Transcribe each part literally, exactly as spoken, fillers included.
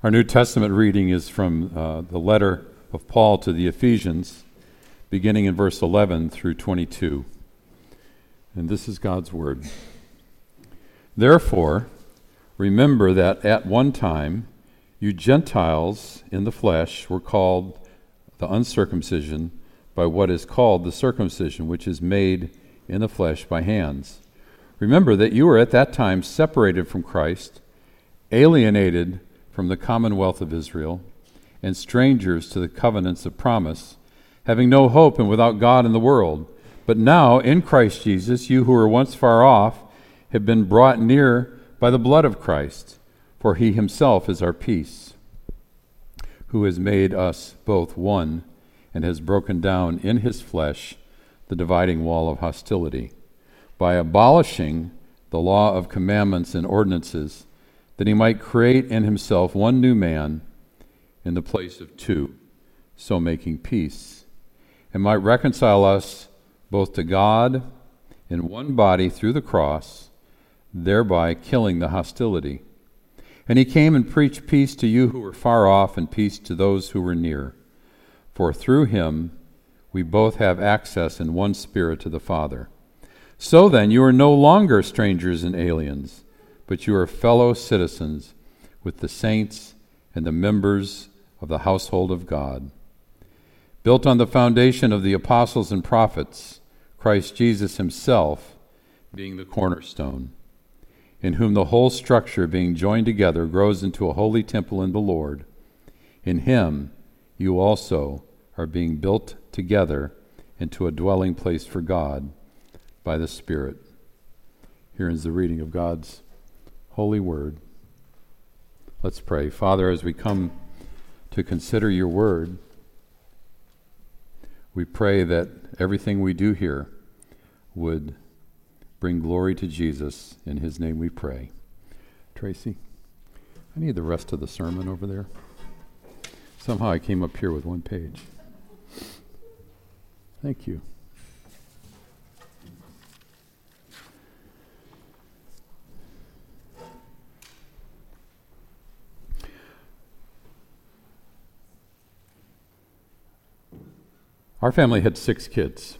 Our New Testament reading is from uh, the letter of Paul to the Ephesians, beginning in verse eleven through twenty-two. And this is God's word. Therefore, remember that at one time you Gentiles in the flesh were called the uncircumcision by what is called the circumcision, which is made in the flesh by hands. Remember that you were at that time separated from Christ, alienated from the commonwealth of Israel, and strangers to the covenants of promise, having no hope and without God in the world. But now, in Christ Jesus, you who were once far off have been brought near by the blood of Christ, for he himself is our peace, who has made us both one and has broken down in his flesh the dividing wall of hostility, by abolishing the law of commandments and ordinances, that he might create in himself one new man in the place of two, so making peace, and might reconcile us both to God in one body through the cross, thereby killing the hostility. And he came and preached peace to you who were far off and peace to those who were near. For through him we both have access in one Spirit to the Father. So then you are no longer strangers and aliens, but you are fellow citizens with the saints and the members of the household of God, built on the foundation of the apostles and prophets, Christ Jesus himself being the cornerstone, in whom the whole structure being joined together grows into a holy temple in the Lord. In him you also are being built together into a dwelling place for God by the Spirit. Here is the reading of God's holy word. Let's pray. Father, as we come to consider your word, we pray that everything we do here would bring glory to Jesus. In his name we pray. Tracy, I need the rest of the sermon over there. Somehow I came up here with one page. Thank you. Our family had six kids,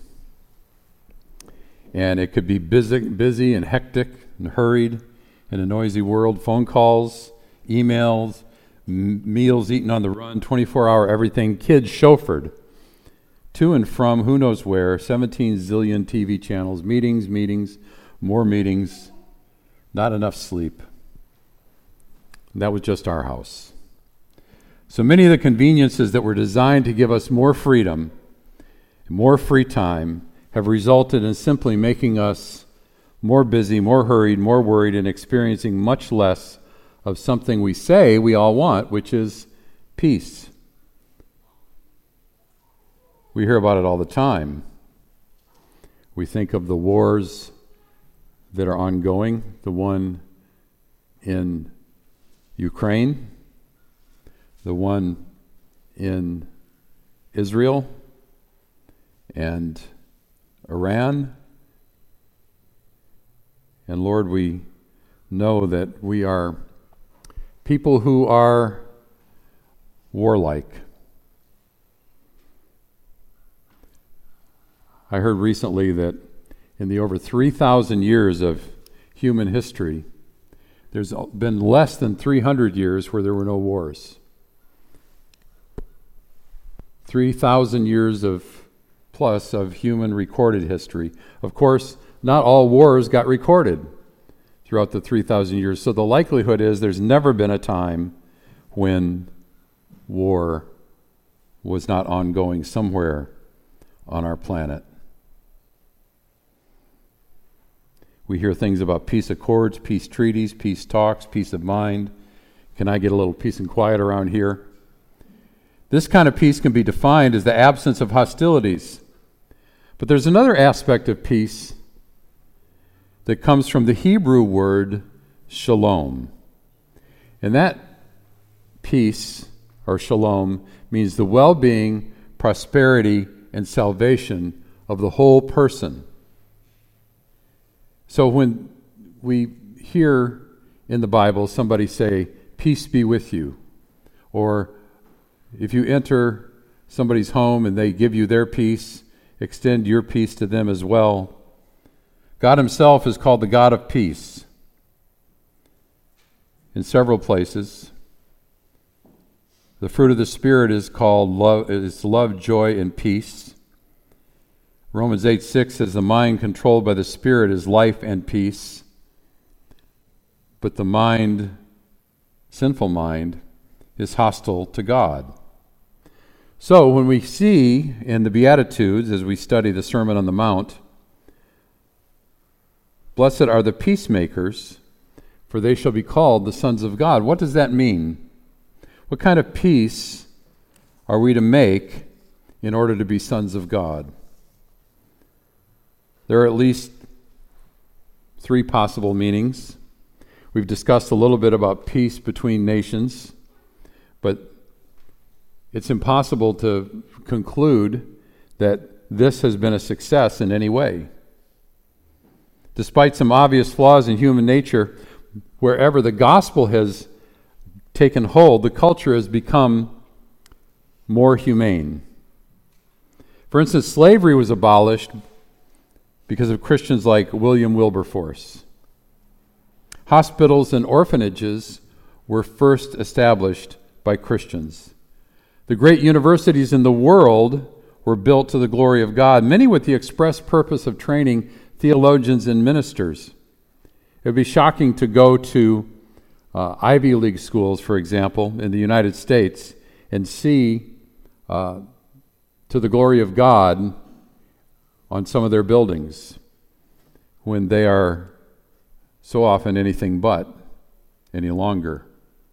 and it could be busy, busy and hectic and hurried in a noisy world. Phone calls, emails, m- meals eaten on the run, twenty-four hour everything. Kids chauffeured to and from who knows where, seventeen zillion T V channels, meetings, meetings, more meetings, not enough sleep. That was just our house. So many of the conveniences that were designed to give us more freedom, more free time, have resulted in simply making us more busy, more hurried, more worried, and experiencing much less of something we say we all want, which is peace. We hear about it all the time. We think of the wars that are ongoing, the one in Ukraine, the one in Israel, and Iran. And Lord, we know that we are people who are warlike. I heard recently that in the over three thousand years of human history, there's been less than three hundred years where there were no wars. three thousand years of plus of human recorded history. Of course, not all wars got recorded throughout the three thousand years, so the likelihood is there's never been a time when war was not ongoing somewhere on our planet. We hear things about peace accords, peace treaties, peace talks, peace of mind. Can I get a little peace and quiet around here? This kind of peace can be defined as the absence of hostilities. But there's another aspect of peace that comes from the Hebrew word shalom. And that peace, or shalom, means the well-being, prosperity, and salvation of the whole person. So when we hear in the Bible somebody say, "Peace be with you," or if you enter somebody's home and they give you their peace, extend your peace to them as well. God himself is called the God of peace in several places. The fruit of the Spirit is called love, is love, joy, and peace. Romans eight six says the mind controlled by the Spirit is life and peace, but the mind, sinful mind, is hostile to God. So when we see in the Beatitudes, as we study the Sermon on the Mount, blessed are the peacemakers, for they shall be called the sons of God. What does that mean? What kind of peace are we to make in order to be sons of God? There are at least three possible meanings. We've discussed a little bit about peace between nations, but it's impossible to conclude that this has been a success in any way. Despite some obvious flaws in human nature, wherever the gospel has taken hold, the culture has become more humane. For instance, slavery was abolished because of Christians like William Wilberforce. Hospitals and orphanages were first established by Christians. The great universities in the world were built to the glory of God, many with the express purpose of training theologians and ministers. It would be shocking to go to uh, Ivy League schools, for example, in the United States, and see uh, to the glory of God on some of their buildings when they are so often anything but any longer.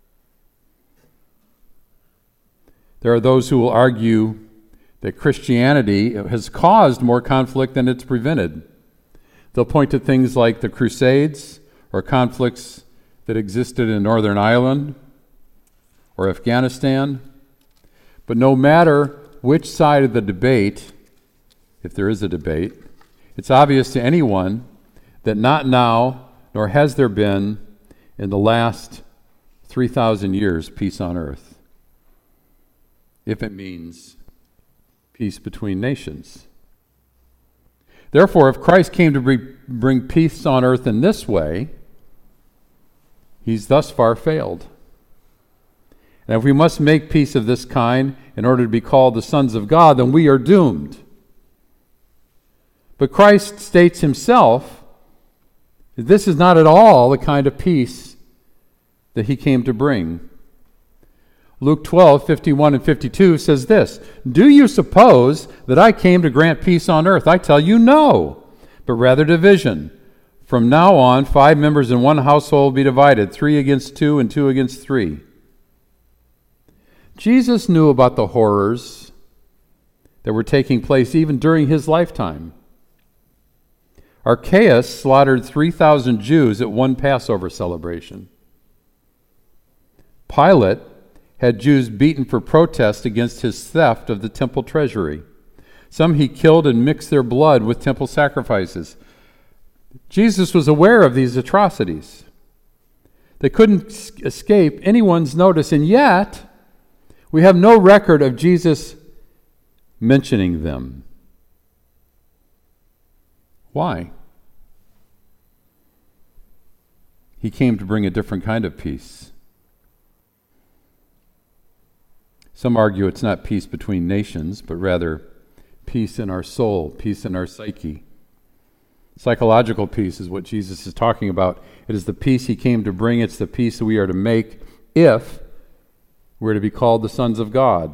There are those who will argue that Christianity has caused more conflict than it's prevented. They'll point to things like the Crusades or conflicts that existed in Northern Ireland or Afghanistan. But no matter which side of the debate, if there is a debate, it's obvious to anyone that not now, nor has there been in the last three thousand years, peace on earth, if it means peace between nations. Therefore, if Christ came to bring peace on earth in this way, he's thus far failed. And if we must make peace of this kind in order to be called the sons of God, then we are doomed. But Christ states himself that this is not at all the kind of peace that he came to bring. Luke twelve, fifty-one and fifty-two says this, "Do you suppose that I came to grant peace on earth? I tell you, no, but rather division. From now on, five members in one household will be divided, three against two and two against three." Jesus knew about the horrors that were taking place even during his lifetime. Archelaus slaughtered three thousand Jews at one Passover celebration. Pilate had Jews beaten for protest against his theft of the temple treasury. Some he killed and mixed their blood with temple sacrifices. Jesus was aware of these atrocities. They couldn't escape anyone's notice, and yet we have no record of Jesus mentioning them. Why? He came to bring a different kind of peace. Some argue it's not peace between nations, but rather peace in our soul, peace in our psyche. Psychological peace is what Jesus is talking about. It is the peace he came to bring. It's the peace that we are to make if we're to be called the sons of God.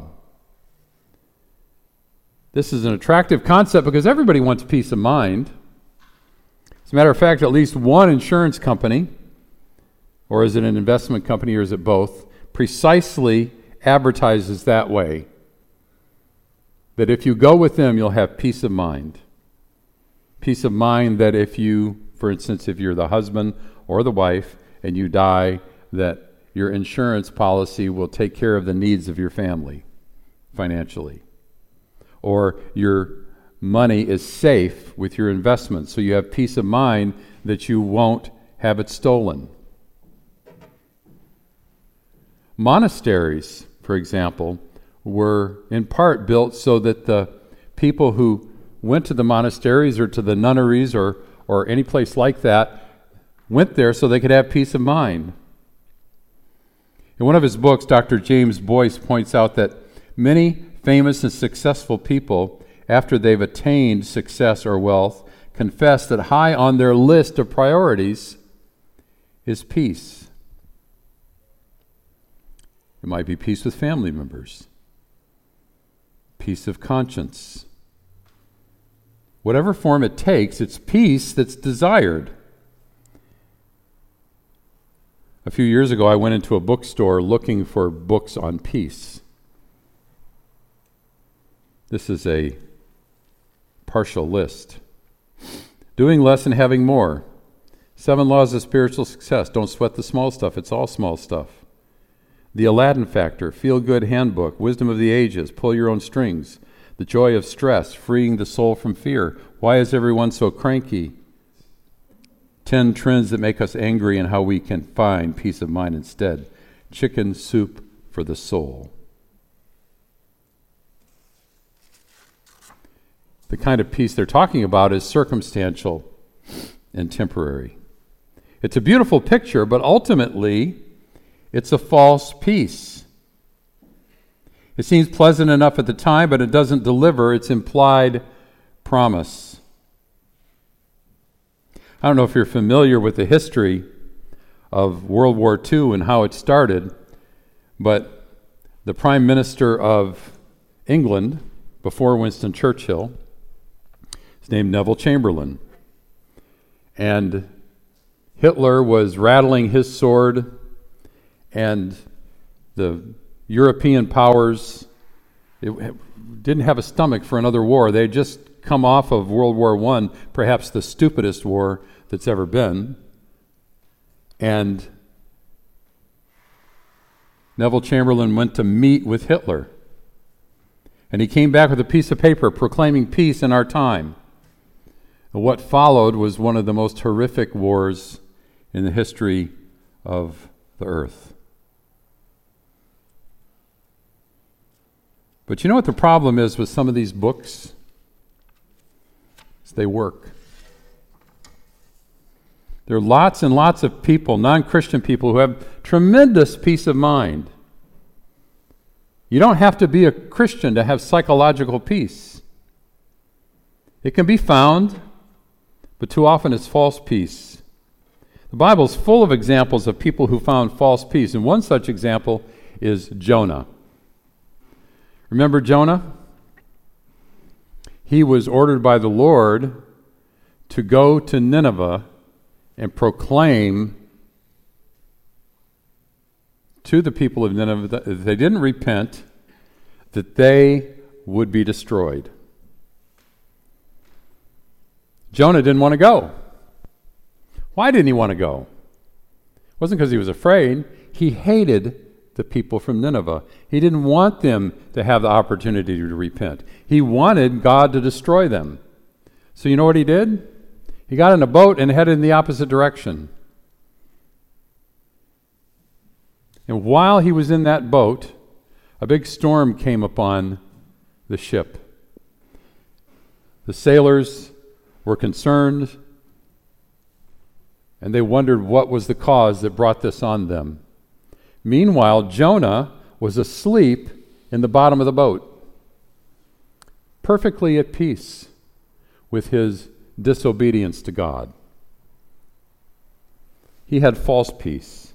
This is an attractive concept because everybody wants peace of mind. As a matter of fact, at least one insurance company, or is it an investment company, or is it both, precisely advertises that way, that if you go with them, you'll have peace of mind. Peace of mind that if you, for instance, if you're the husband or the wife and you die, that your insurance policy will take care of the needs of your family financially. Or your money is safe with your investments, so you have peace of mind that you won't have it stolen. Monasteries, for example, were in part built so that the people who went to the monasteries or to the nunneries or, or any place like that went there so they could have peace of mind. In one of his books, Doctor James Boyce points out that many famous and successful people, after they've attained success or wealth, confess that high on their list of priorities is peace. It might be peace with family members, peace of conscience. Whatever form it takes, it's peace that's desired. A few years ago, I went into a bookstore looking for books on peace. This is a partial list. Doing less and having more. Seven laws of spiritual success. Don't sweat the small stuff. It's all small stuff. The Aladdin Factor. Feel-good handbook. Wisdom of the ages. Pull your own strings. The joy of stress. Freeing the soul from fear. Why is everyone so cranky? Ten trends that make us angry and how we can find peace of mind instead. Chicken soup for the soul. The kind of peace they're talking about is circumstantial and temporary. It's a beautiful picture, but ultimately, it's a false peace. It seems pleasant enough at the time, but it doesn't deliver its implied promise. I don't know if you're familiar with the history of World War Two and how it started, but the Prime Minister of England, before Winston Churchill, is named Neville Chamberlain. And Hitler was rattling his sword, and the European powers it didn't have a stomach for another war. They had just come off of World War One, perhaps the stupidest war that's ever been. And Neville Chamberlain went to meet with Hitler. And he came back with a piece of paper proclaiming peace in our time. What followed was one of the most horrific wars in the history of the earth. But you know what the problem is with some of these books? Is they work. There are lots and lots of people, non-Christian people, who have tremendous peace of mind. You don't have to be a Christian to have psychological peace. It can be found, but too often it's false peace. The Bible's full of examples of people who found false peace, and one such example is Jonah. Remember Jonah? He was ordered by the Lord to go to Nineveh and proclaim to the people of Nineveh that if they didn't repent, that they would be destroyed. Jonah didn't want to go. Why didn't he want to go? It wasn't because he was afraid. He hated the people from Nineveh. He didn't want them to have the opportunity to repent. He wanted God to destroy them. So you know what he did? He got in a boat and headed in the opposite direction. And while he was in that boat, a big storm came upon the ship. The sailors were concerned, and they wondered what was the cause that brought this on them. Meanwhile, Jonah was asleep in the bottom of the boat, perfectly at peace with his disobedience to God. He had false peace.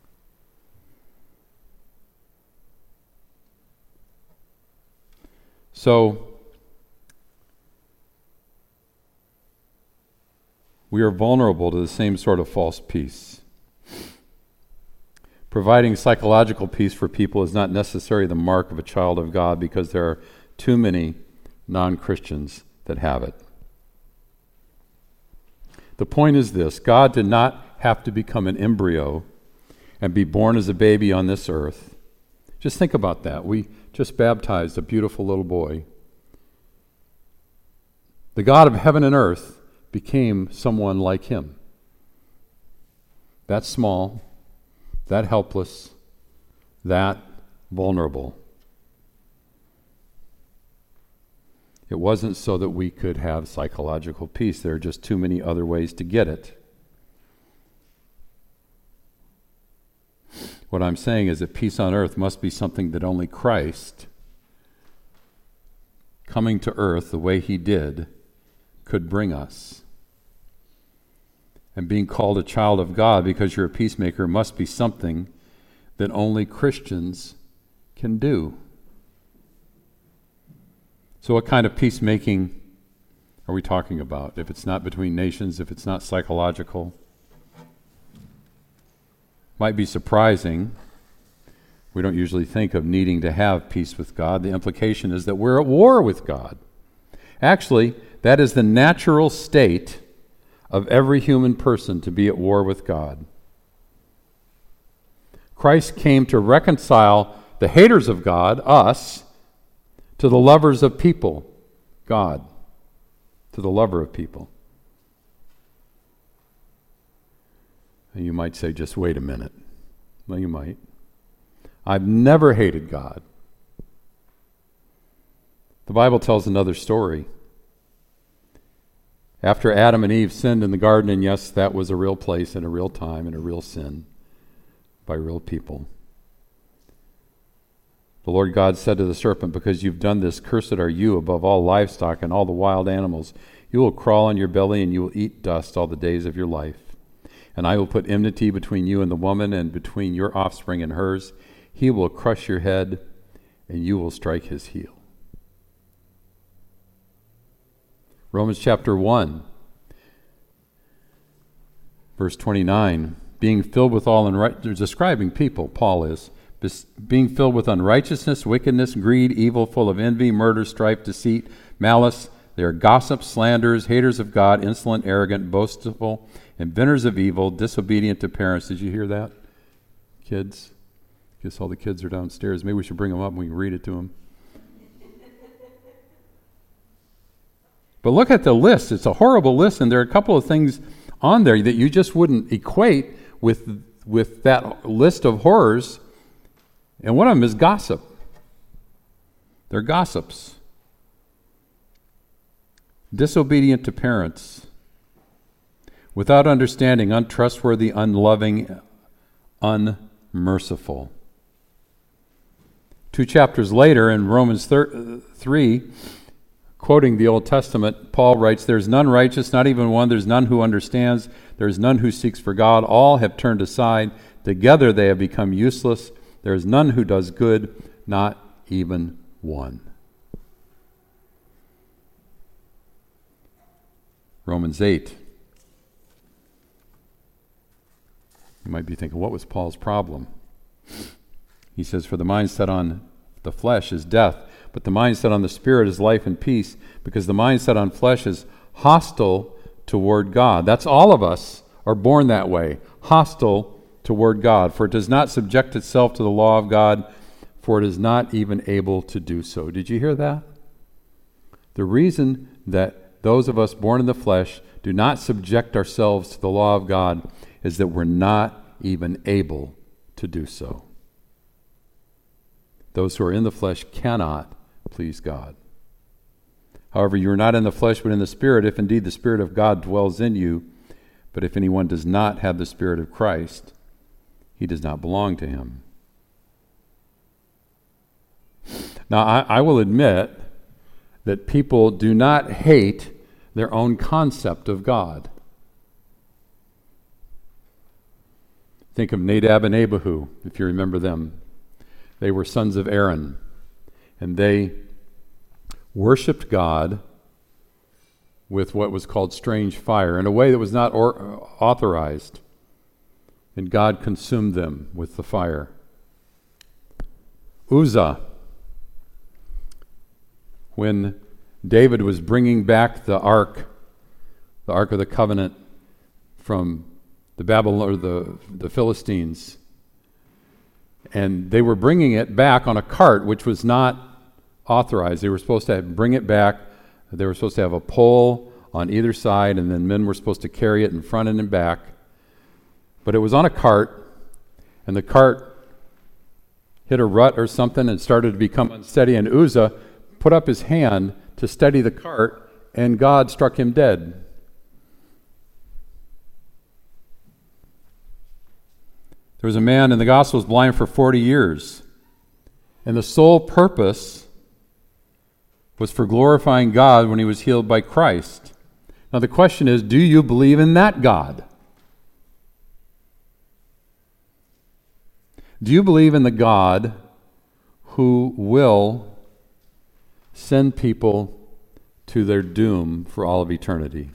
So, we are vulnerable to the same sort of false peace. Providing psychological peace for people is not necessarily the mark of a child of God, because there are too many non-Christians that have it. The point is this: God did not have to become an embryo and be born as a baby on this earth. Just think about that. We just baptized a beautiful little boy. The God of heaven and earth became someone like him. That small, that helpless, that vulnerable. It wasn't so that we could have psychological peace. There are just too many other ways to get it. What I'm saying is that peace on earth must be something that only Christ, coming to earth the way he did, could bring us. And being called a child of God because you're a peacemaker must be something that only Christians can do. So what kind of peacemaking are we talking about? If it's not between nations, if it's not psychological, might be surprising. We don't usually think of needing to have peace with God. The implication is that we're at war with God. Actually, that is the natural state of every human person, to be at war with God. Christ came to reconcile the haters of God, us, to the lovers of people, God, to the lover of people. And you might say, just wait a minute. Well, you might. I've never hated God. The Bible tells another story. After Adam and Eve sinned in the garden, and yes, that was a real place and a real time and a real sin by real people. The Lord God said to the serpent, because you've done this, cursed are you above all livestock and all the wild animals. You will crawl on your belly and you will eat dust all the days of your life. And I will put enmity between you and the woman, and between your offspring and hers. He will crush your head, and you will strike his heel. Romans chapter one, verse twenty-nine, being filled with all unrighteousness, describing people, Paul is, being filled with unrighteousness, wickedness, greed, evil, full of envy, murder, strife, deceit, malice. They are gossips, slanderers, haters of God, insolent, arrogant, boastful, inventors of evil, disobedient to parents. Did you hear that, kids? Guess all the kids are downstairs. Maybe we should bring them up and we can read it to them. But look at the list. It's a horrible list, and there are a couple of things on there that you just wouldn't equate with, with that list of horrors. And one of them is gossip. They're gossips. Disobedient to parents. Without understanding, untrustworthy, unloving, unmerciful. Two chapters later, in Romans three, quoting the Old Testament, Paul writes, there's none righteous, not even one. There's none who understands. There's none who seeks for God. All have turned aside. Together they have become useless. There is none who does good, not even one. Romans eight. You might be thinking, what was Paul's problem? He says, for the mind set on the flesh is death, but the mind set on the Spirit is life and peace, because the mind set on flesh is hostile toward God. That's all of us are born that way, hostile toward God. For it does not subject itself to the law of God, for it is not even able to do so. Did you hear that? The reason that those of us born in the flesh do not subject ourselves to the law of God is that we're not even able to do so. Those who are in the flesh cannot please God. However, you are not in the flesh but in the Spirit, if indeed the Spirit of God dwells in you. But if anyone does not have the Spirit of Christ, he does not belong to him. Now, I, I will admit that people do not hate their own concept of God. Think of Nadab and Abihu, if you remember them. They were sons of Aaron, and they worshipped God with what was called strange fire in a way that was not or, authorized, and God consumed them with the fire. Uzzah, when David was bringing back the ark, the Ark of the Covenant from the Babylon or the, the Philistines, and they were bringing it back on a cart, which was not authorized. They were supposed to have, bring it back. They were supposed to have a pole on either side, and then men were supposed to carry it in front and in back. But it was on a cart, and the cart hit a rut or something and started to become unsteady, and Uzzah put up his hand to steady the cart, and God struck him dead. There was a man in the Gospels blind for forty years, and the sole purpose was for glorifying God when he was healed by Christ. Now the question is, do you believe in that God? Do you believe in the God who will send people to their doom for all of eternity?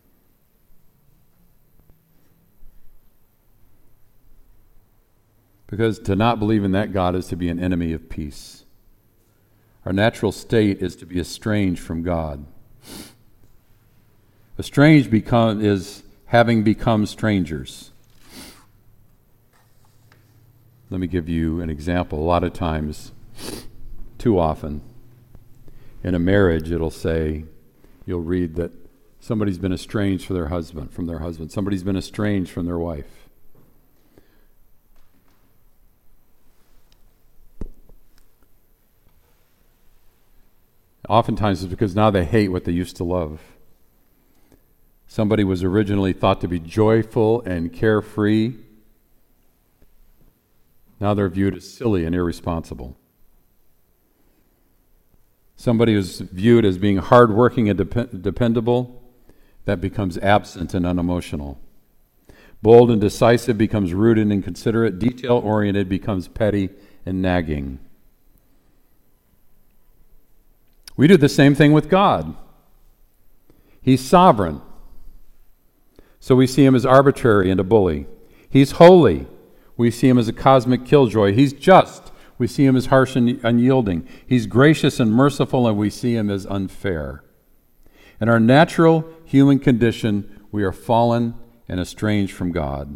Because to not believe in that God is to be an enemy of peace. Our natural state is to be estranged from God. Estranged become, is having become strangers. Let me give you an example. A lot of times, too often, in a marriage, it'll say, you'll read that somebody's been estranged from their husband, from their husband. Somebody's been estranged from their wife. Oftentimes it's because now they hate what they used to love. Somebody was originally thought to be joyful and carefree. Now they're viewed as silly and irresponsible. Somebody who's viewed as being hardworking and dep- dependable, that becomes absent and unemotional. Bold and decisive becomes rude and inconsiderate. Detail-oriented becomes petty and nagging. We do the same thing with God. He's sovereign, so we see him as arbitrary and a bully. He's holy. We see him as a cosmic killjoy. He's just. We see him as harsh and unyielding. He's gracious and merciful, and we see him as unfair. In our natural human condition, we are fallen and estranged from God.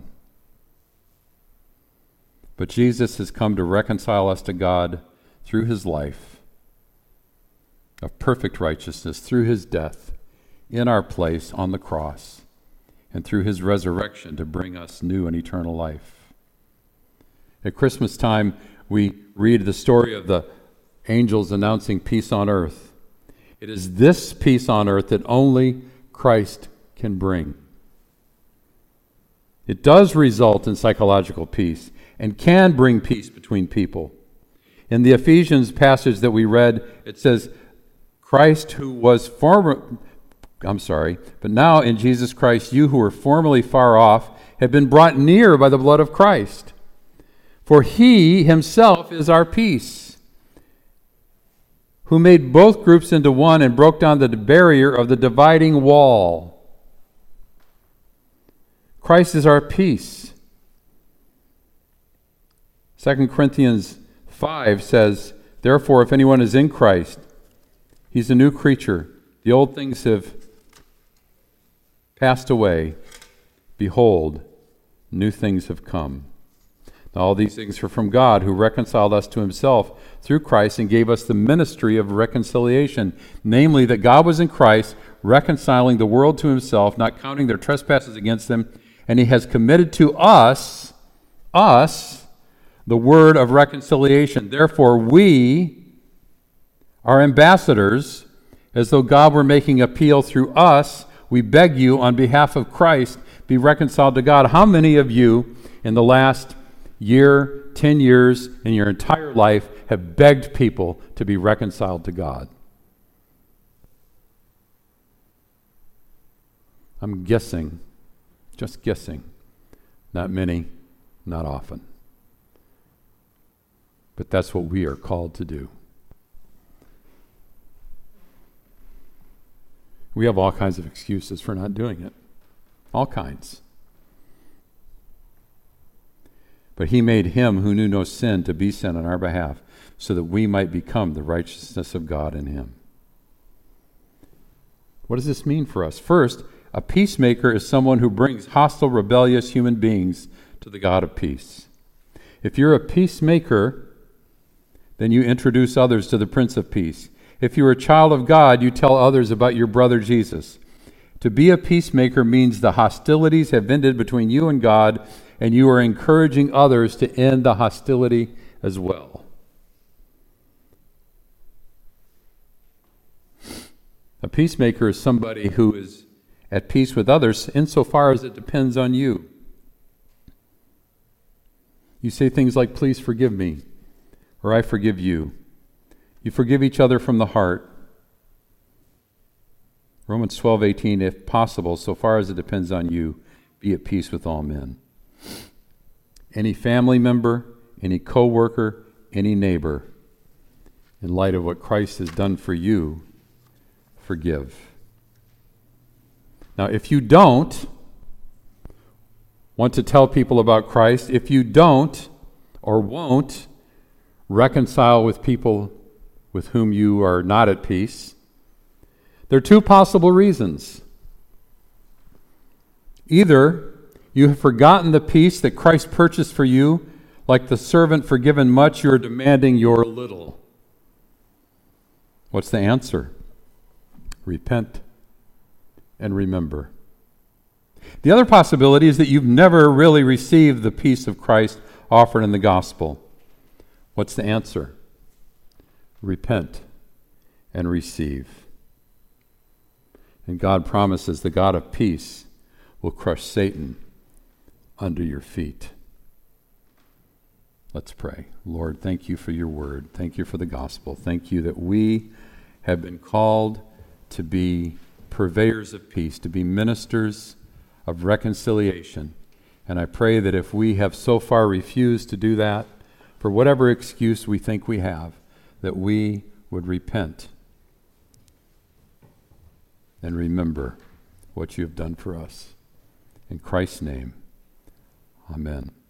But Jesus has come to reconcile us to God through his life of perfect righteousness, through his death in our place on the cross, and through his resurrection to bring us new and eternal life. At Christmas time, we read the story of the angels announcing peace on earth. It is this peace on earth that only Christ can bring. It does result in psychological peace and can bring peace between people. In the Ephesians passage that we read, it says, Christ who was former, I'm sorry, but now in Jesus Christ, you who were formerly far off have been brought near by the blood of Christ. For he himself is our peace, who made both groups into one and broke down the barrier of the dividing wall. Christ is our peace. Second Corinthians five says, therefore, if anyone is in Christ, he's a new creature. The old things have passed away. Behold, new things have come. All these things are from God, who reconciled us to himself through Christ and gave us the ministry of reconciliation, namely that God was in Christ, reconciling the world to himself, not counting their trespasses against them, and he has committed to us, us, the word of reconciliation. Therefore, we are ambassadors, as though God were making appeal through us. We beg you, on behalf of Christ, be reconciled to God. How many of you in the last year, ten years, in your entire life have begged people to be reconciled to God? I'm guessing, just guessing, not many, not often. But that's what we are called to do. We have all kinds of excuses for not doing it. All kinds. But he made him who knew no sin to be sin on our behalf, so that we might become the righteousness of God in him. What does this mean for us? First, a peacemaker is someone who brings hostile, rebellious human beings to the God of peace. If you're a peacemaker, then you introduce others to the Prince of Peace. If you're a child of God, you tell others about your brother Jesus. To be a peacemaker means the hostilities have ended between you and God, and you are encouraging others to end the hostility as well. A peacemaker is somebody who is at peace with others insofar as it depends on you. You say things like, please forgive me, or I forgive you. You forgive each other from the heart. Romans twelve eighteen, if possible, so far as it depends on you, be at peace with all men. Any family member, any co-worker, any neighbor, in light of what Christ has done for you, forgive. Now, if you don't want to tell people about Christ, if you don't or won't reconcile with people with whom you are not at peace, there are two possible reasons. Either you have forgotten the peace that Christ purchased for you, like the servant forgiven much, you are demanding your little. What's the answer? Repent and remember. The other possibility is that you've never really received the peace of Christ offered in the gospel. What's the answer? Repent and receive. And God promises the God of peace will crush Satan under your feet. Let's pray. Lord, thank you for your word. Thank you for the gospel. Thank you that we have been called to be purveyors of peace, to be ministers of reconciliation. And I pray that if we have so far refused to do that, for whatever excuse we think we have, that we would repent and remember what you have done for us. In Christ's name, amen.